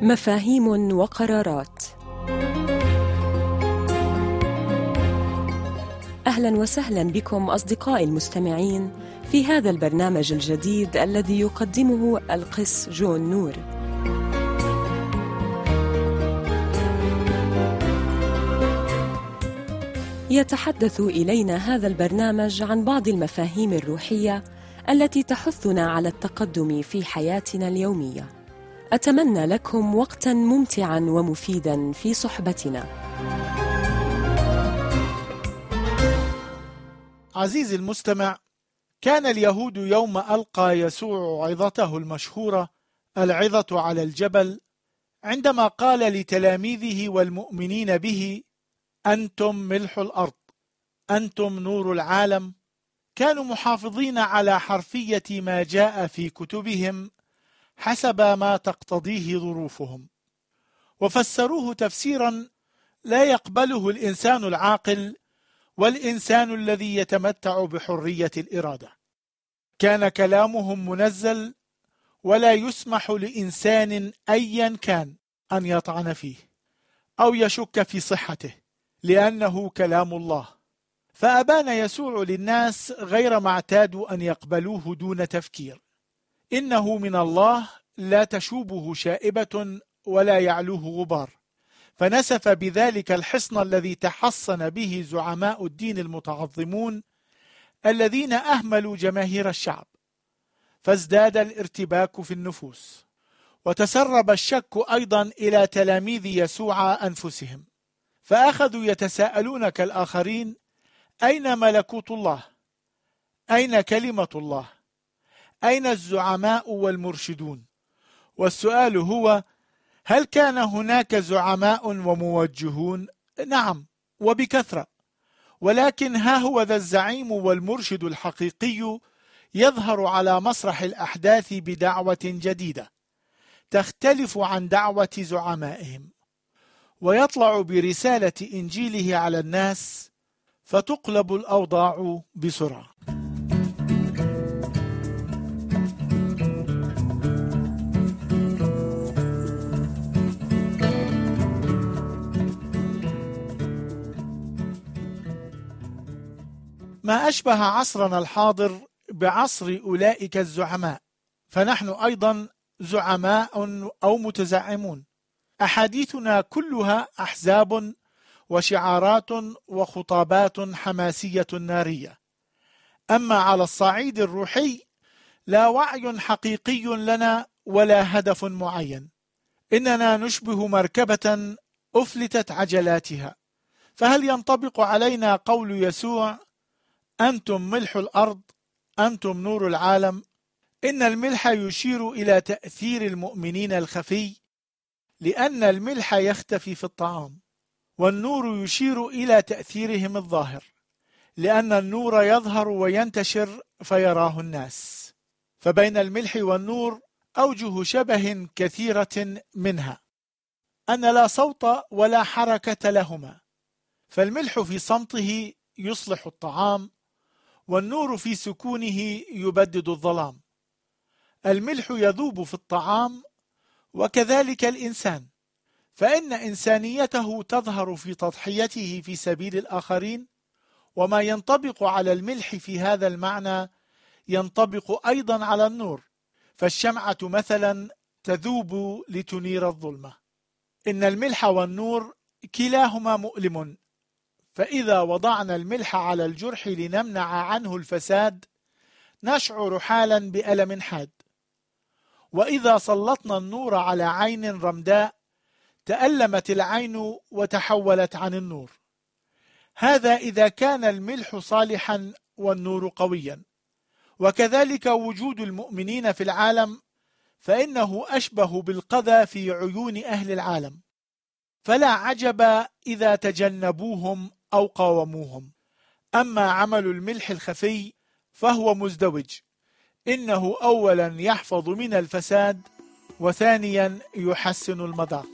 مفاهيم وقرارات. أهلا وسهلا بكم أصدقائي المستمعين في هذا البرنامج الجديد الذي يقدمه القس جون نور. يتحدث إلينا هذا البرنامج عن بعض المفاهيم الروحية التي تحثنا على التقدم في حياتنا اليومية. أتمنى لكم وقتاً ممتعاً ومفيداً في صحبتنا. عزيزي المستمع، كان اليهود يوم ألقى يسوع عظته المشهورة العظة على الجبل عندما قال لتلاميذه والمؤمنين به: أنتم ملح الأرض، أنتم نور العالم. كانوا محافظين على حرفية ما جاء في كتبهم حسب ما تقتضيه ظروفهم، وفسروه تفسيرا لا يقبله الإنسان العاقل والإنسان الذي يتمتع بحرية الإرادة. كان كلامهم منزل، ولا يسمح لإنسان أيا كان أن يطعن فيه أو يشك في صحته، لأنه كلام الله. فأبان يسوع للناس غير ما اعتادوا أن يقبلوه دون تفكير. إنه من الله، لا تشوبه شائبة ولا يعلوه غبار. فنسف بذلك الحصن الذي تحصن به زعماء الدين المتعظمون الذين أهملوا جماهير الشعب، فازداد الارتباك في النفوس، وتسرب الشك أيضا إلى تلاميذ يسوع أنفسهم، فأخذوا يتساءلون كالآخرين: أين ملكوت الله؟ أين كلمة الله؟ أين الزعماء والمرشدون؟ والسؤال هو: هل كان هناك زعماء وموجهون؟ نعم، وبكثرة. ولكن ها هو ذا الزعيم والمرشد الحقيقي يظهر على مسرح الأحداث بدعوة جديدة تختلف عن دعوة زعمائهم، ويطلع برسالة إنجيله على الناس، فتقلب الأوضاع بسرعة. ما أشبه عصرنا الحاضر بعصر أولئك الزعماء، فنحن أيضا زعماء أو متزعمون. أحاديثنا كلها أحزاب وشعارات وخطابات حماسية نارية. أما على الصعيد الروحي لا وعي حقيقي لنا ولا هدف معين. إننا نشبه مركبة أفلتت عجلاتها. فهل ينطبق علينا قول يسوع: أنتم ملح الأرض، أنتم نور العالم؟ إن الملح يشير إلى تأثير المؤمنين الخفي، لأن الملح يختفي في الطعام، والنور يشير إلى تأثيرهم الظاهر، لأن النور يظهر وينتشر فيراه الناس. فبين الملح والنور أوجه شبه كثيرة، منها أن لا صوت ولا حركة لهما، فالملح في صمته يصلح الطعام، والنور في سكونه يبدد الظلام. الملح يذوب في الطعام، وكذلك الإنسان، فإن إنسانيته تظهر في تضحيته في سبيل الآخرين. وما ينطبق على الملح في هذا المعنى ينطبق أيضا على النور، فالشمعة مثلا تذوب لتنير الظلمة. إن الملح والنور كلاهما مؤلم، فإذا وضعنا الملح على الجرح لنمنع عنه الفساد نشعر حالا بألم حاد، وإذا سلطنا النور على عين رمداء تألمت العين وتحولت عن النور. هذا إذا كان الملح صالحا والنور قويا. وكذلك وجود المؤمنين في العالم، فإنه أشبه بالقذى في عيون أهل العالم، فلا عجب إذا تجنبوهم أو قاوموهم. أما عمل الملح الخفي فهو مزدوج. إنه أولا يحفظ من الفساد، وثانيا يحسن المذاق.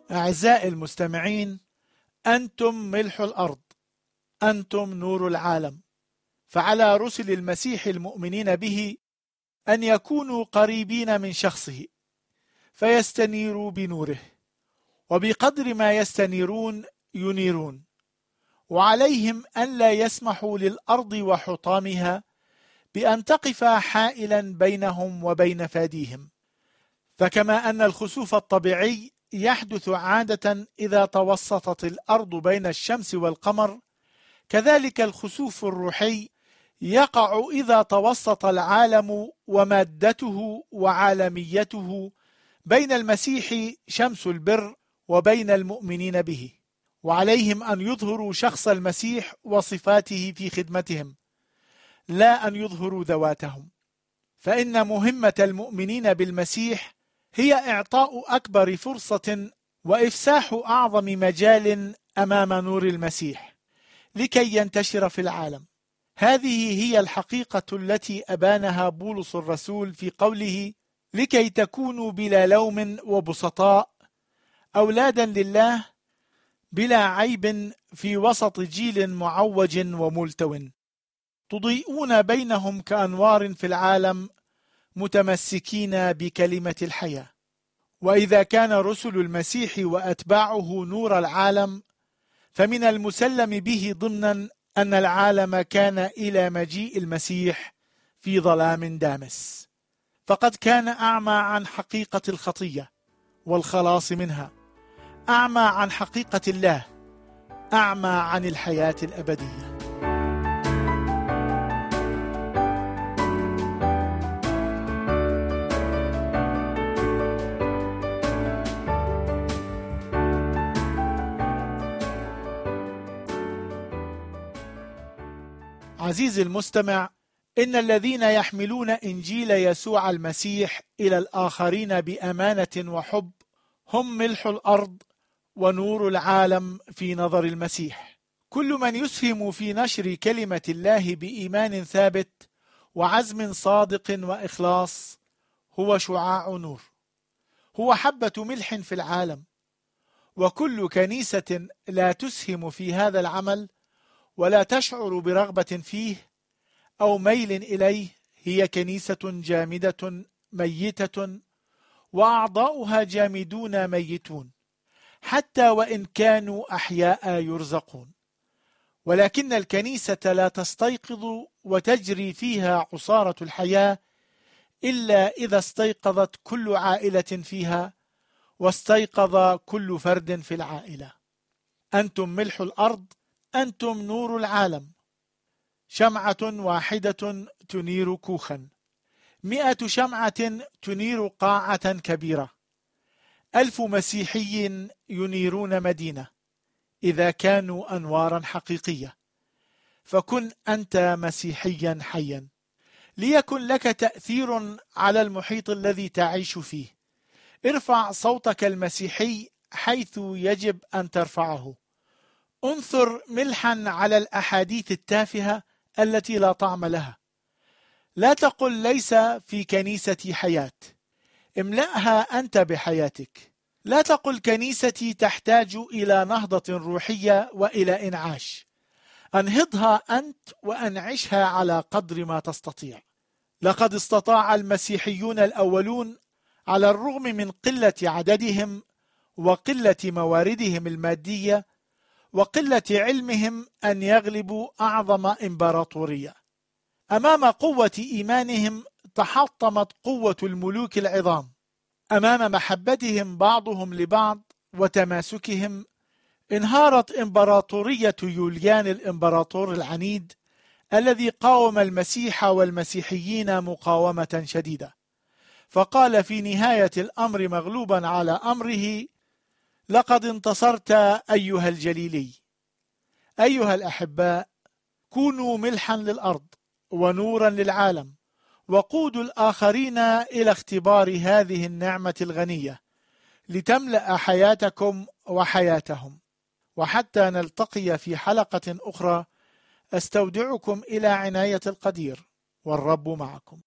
أعزائي المستمعين، أنتم ملح الأرض، أنتم نور العالم، فعلى رسل المسيح المؤمنين به أن يكونوا قريبين من شخصه فيستنيروا بنوره، وبقدر ما يستنيرون ينيرون، وعليهم أن لا يسمحوا للأرض وحطامها بأن تقف حائلا بينهم وبين فاديهم. فكما أن الخسوف الطبيعي يحدث عادة إذا توسطت الأرض بين الشمس والقمر، كذلك الخسوف الروحي يقع إذا توسط العالم ومادته وعالميته بين المسيح شمس البر وبين المؤمنين به، وعليهم أن يظهروا شخص المسيح وصفاته في خدمتهم، لا أن يظهروا ذواتهم. فإن مهمة المؤمنين بالمسيح هي إعطاء أكبر فرصة وإفساح أعظم مجال أمام نور المسيح لكي ينتشر في العالم. هذه هي الحقيقة التي أبانها بولس الرسول في قوله: لكي تكونوا بلا لوم وبسطاء أولادا لله بلا عيب في وسط جيل معوج وملتو، تضيئون بينهم كأنوار في العالم متمسكين بكلمة الحياة. وإذا كان رسل المسيح وأتباعه نور العالم، فمن المسلم به ضمنا أن العالم كان إلى مجيء المسيح في ظلام دامس، فقد كان أعمى عن حقيقة الخطية والخلاص منها، أعمى عن حقيقة الله، أعمى عن الحياة الأبدية. عزيزي المستمع، إن الذين يحملون إنجيل يسوع المسيح إلى الآخرين بأمانة وحب هم ملح الأرض ونور العالم في نظر المسيح. كل من يسهم في نشر كلمة الله بإيمان ثابت وعزم صادق وإخلاص هو شعاع نور، هو حبة ملح في العالم. وكل كنيسة لا تسهم في هذا العمل ولا تشعر برغبة فيه أو ميل إليه هي كنيسة جامدة ميتة، وأعضاؤها جامدون ميتون، حتى وإن كانوا أحياء يرزقون. ولكن الكنيسة لا تستيقظ وتجري فيها عصارة الحياة إلا إذا استيقظت كل عائلة فيها، واستيقظ كل فرد في العائلة. أنتم ملح الأرض، أنتم نور العالم. شمعة واحدة تنير كوخا، 100 شمعة تنير قاعة كبيرة، 1000 مسيحي ينيرون مدينة إذا كانوا أنوارا حقيقية. فكن أنت مسيحيا حيا، ليكن لك تأثير على المحيط الذي تعيش فيه. ارفع صوتك المسيحي حيث يجب أن ترفعه. انثر ملحا على الأحاديث التافهة التي لا طعم لها. لا تقل ليس في كنيستي حياة، املأها أنت بحياتك. لا تقل كنيستي تحتاج إلى نهضة روحية وإلى إنعاش. أنهضها أنت وأنعشها على قدر ما تستطيع. لقد استطاع المسيحيون الأولون على الرغم من قلة عددهم وقلة مواردهم المادية وقلة علمهم أن يغلبوا أعظم إمبراطورية. أمام قوة إيمانهم تحطمت قوة الملوك العظام. أمام محبتهم بعضهم لبعض وتماسكهم انهارت إمبراطورية يوليان الإمبراطور العنيد الذي قاوم المسيح والمسيحيين مقاومة شديدة، فقال في نهاية الأمر مغلوبا على أمره: لقد انتصرت أيها الجليلي. أيها الأحباء، كونوا ملحا للأرض ونورا للعالم، وقودوا الآخرين إلى اختبار هذه النعمة الغنية لتملأ حياتكم وحياتهم. وحتى نلتقي في حلقة أخرى، أستودعكم إلى عناية القدير، والرب معكم.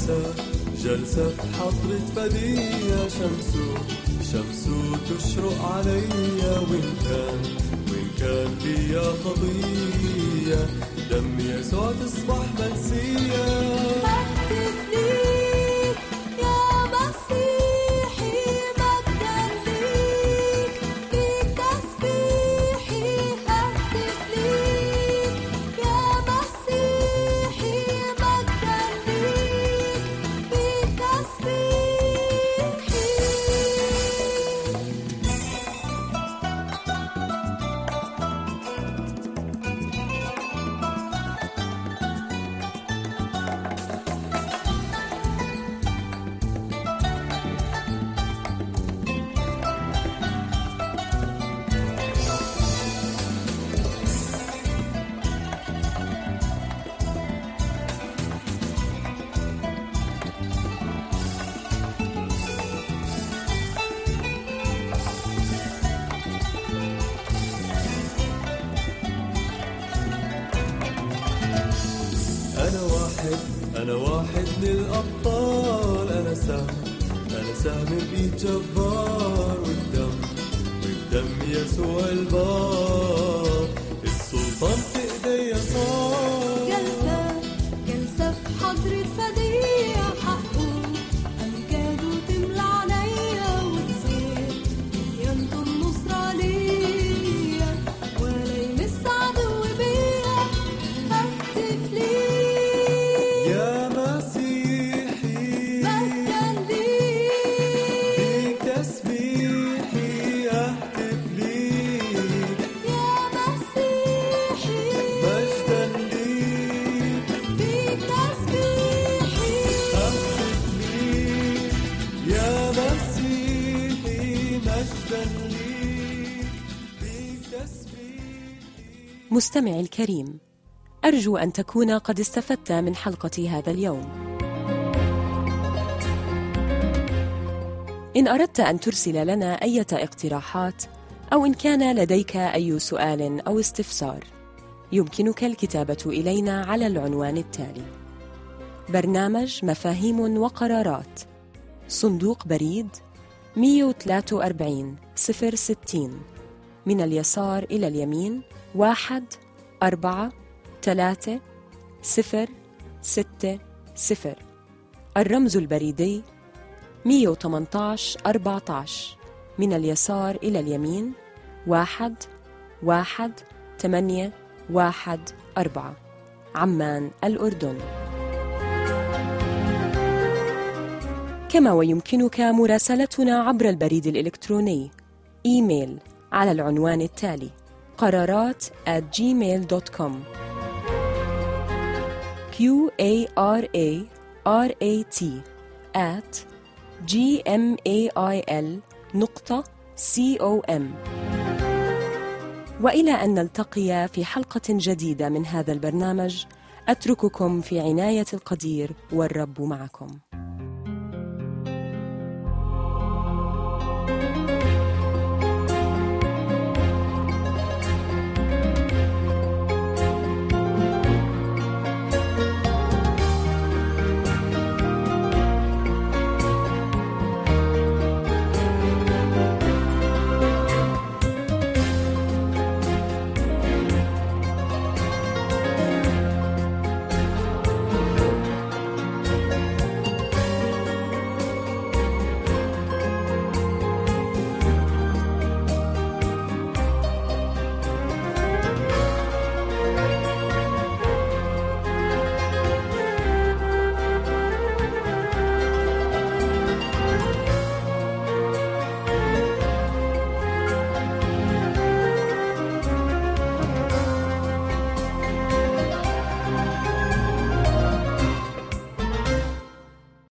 جلسة في حضرة بديع شمسه تشرق عليا، وإن كان فيها خطية دم يسوع تصبح منسية. أنا واحد من الأبطال، أنا سهم بإيد جبار، والدم يسوع البار، السلطان في إيديا صار. جلسة في حضرة فدية، حقه أمجاده تملى عليا، وتصير ينطر النصرة ليا، ولا يمس عدو بيا. هتف لي يا مسيحي، مجداً ليك، بتسبيحي أهتف ليك. يا مسيحي، مجداً ليك، بيك تسبيحي. أهتف ليك. يا مسيحي مجداً ليك، بيك تسبيحي. مستمعي الكريم، أرجو أن تكون قد استفدت من حلقة هذا اليوم. إن أردت أن ترسل لنا أي اقتراحات أو إن كان لديك أي سؤال أو استفسار، يمكنك الكتابة إلينا على العنوان التالي: برنامج مفاهيم وقرارات، صندوق بريد 143 060، من اليسار إلى اليمين 1436060. الرمز البريدي 118 14، من اليسار إلى اليمين 11814، عمان الأردن. كما ويمكنك مراسلتنا عبر البريد الإلكتروني إيميل على العنوان التالي: قرارات@gmail.com. QARARAT@gmail.com. وإلى أن نلتقي في حلقة جديدة من هذا البرنامج، أترككم في عناية القدير، والرب معكم.